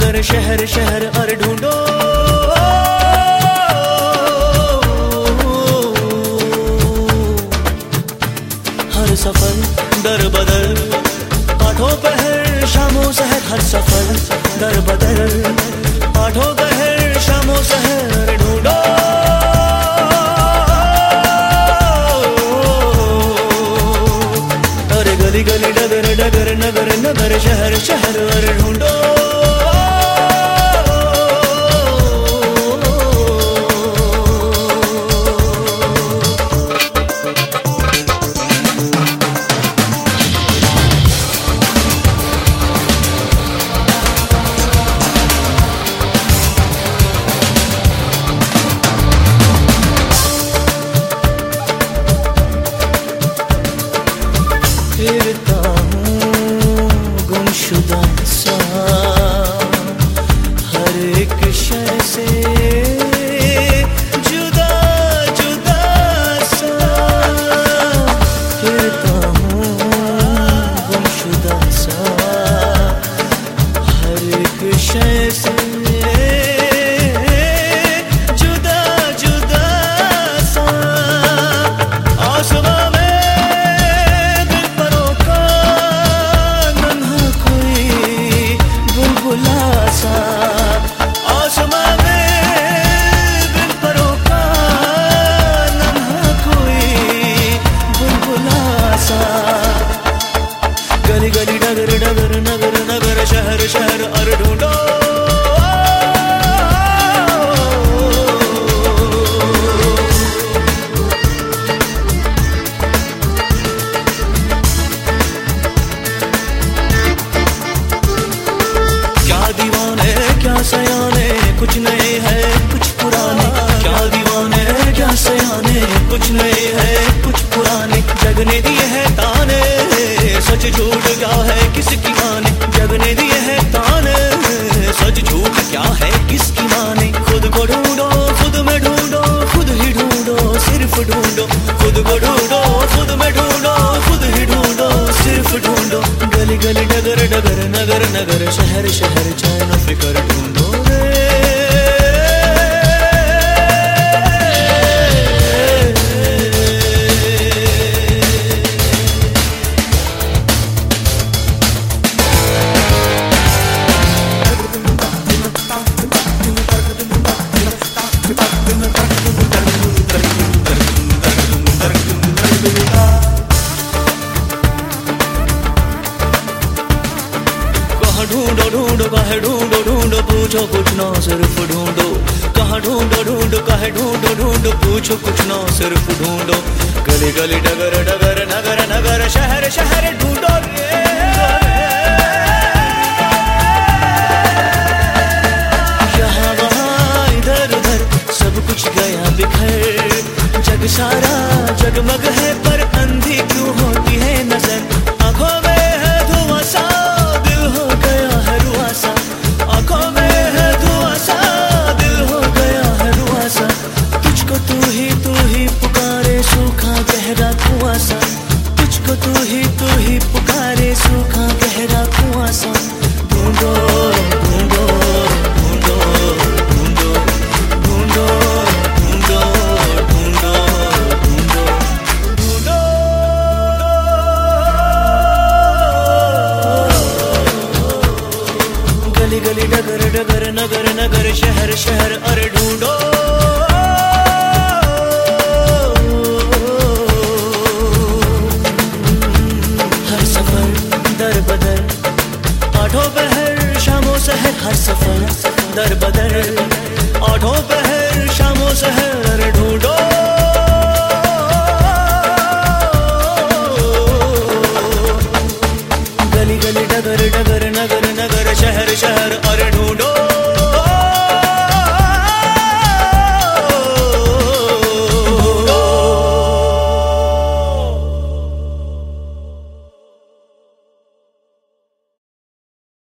नगर शहर शहर और ढूंढो। हर सफर दर बदर, आठों पहर शामों सहर, हर सफर दर बदर, आठों पहर शामों सहर ढूंढो। अरे गली गली डगर डगर नगर नगर शहर शहर और ढूंढो। फिरता हूँ गुमशुदा सा हर एक शय से जुदा जुदा सा। फिरता हूँ गुमशुदा सा हर एक शय से जुदा जुदा सा। आसमां गली गली डगर डगर नगर नगर शहर शहर और ढूंढो। क्या दीवाने क्या सयाने, कुछ नए है कुछ पुराने। क्या दीवाने क्या सयाने, कुछ नए है कुछ पुराने। जगने दिए है ताने, सच झूठ क्या है किसकी माने। जगने दिए है ताने, सच झूठ क्या है किसकी माने। खुद को ढूंढो खुद में ढूंढो, खुद ही ढूंढो सिर्फ ढूंढो। खुद को ढूंढो खुद में ढूंढो, खुद ही ढूंढो सिर्फ ढूंढो। गली गली डगर डगर नगर नगर शहर शहर चैन फिकर ढूंढो रे। ढूंढो ढूंढो कहे ढूंढो ढूंढो, पूछो कुछ ना सिर्फ ढूंढो। कहाँ ढूंढो ढूंढो कहे ढूंढो ढूंढो, पूछो कुछ ना सिर्फ ढूंढो। गली गली डगर डगर नगर नगर शहर शहर ढूंढो रे। यहाँ वहाँ इधर उधर सब कुछ गया बिखर। जग सारा जगमग है पर अंधी क्यों होती है नजर। आंखों में है धुआं सा, दिल हो गया है रुआ सा। आंखों में है धुआं सा, दिल हो गया है रुआ सा। तुझको तू ही पुकारे सूखा गहरा कुआं सा। तुझको तू ही पुकारे सूखा गहरा कुआं सा। ढूंढो ढूंढो ढूंढो ढूंढो ढूंढो ढूंढो ढूंढो ढूंढो ढूंढो। गली गली डगर डगर नगर नगर शहर शहर और ढूंढो। हर सफर दर बदर, आठों पहर शामों सहर। हर सफर दर बदर, आठों पहर शामों सहर ढूंढो। गली गली डगर डगर